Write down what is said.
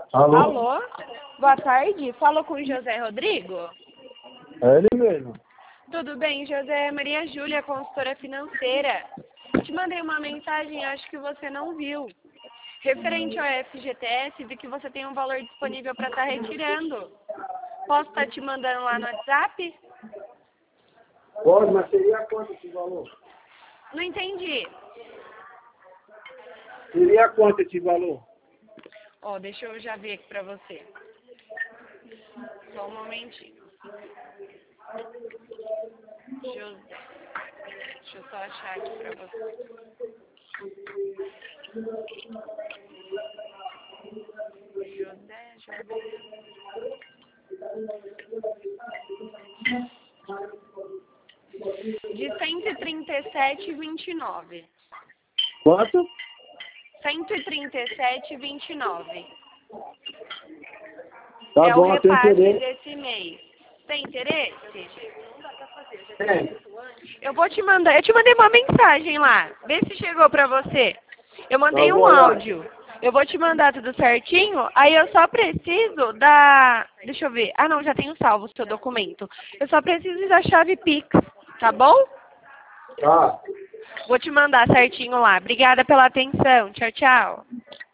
Alô? Alô? Boa tarde. Falo com o José Rodrigo? É ele mesmo. Tudo bem, José? Maria Júlia, consultora financeira. Te mandei uma mensagem, acho que você não viu. Referente ao FGTS, vi que você tem um valor disponível para estar retirando. Posso estar te mandando lá no WhatsApp? Pode, mas seria quanto esse valor? Não entendi. Seria quanto esse valor? Ó, deixa eu já ver aqui para você. Só um momentinho. José. Deixa eu só achar aqui para você. José. De 137,29. Quanto? 137,29. Tá É o bom, tem repasse interesse. desse mês. Tem interesse? Tem. Eu vou te mandar. Eu te mandei uma mensagem lá. Vê se chegou pra você. Eu mandei Eu um vou olhar. áudio. Eu vou te mandar tudo certinho. Aí eu só preciso da... Deixa eu ver. Ah, não, já tenho salvo o seu documento. Eu só preciso da chave Pix. Tá bom? Tá. Vou te mandar certinho lá. Obrigada pela atenção. Tchau, tchau.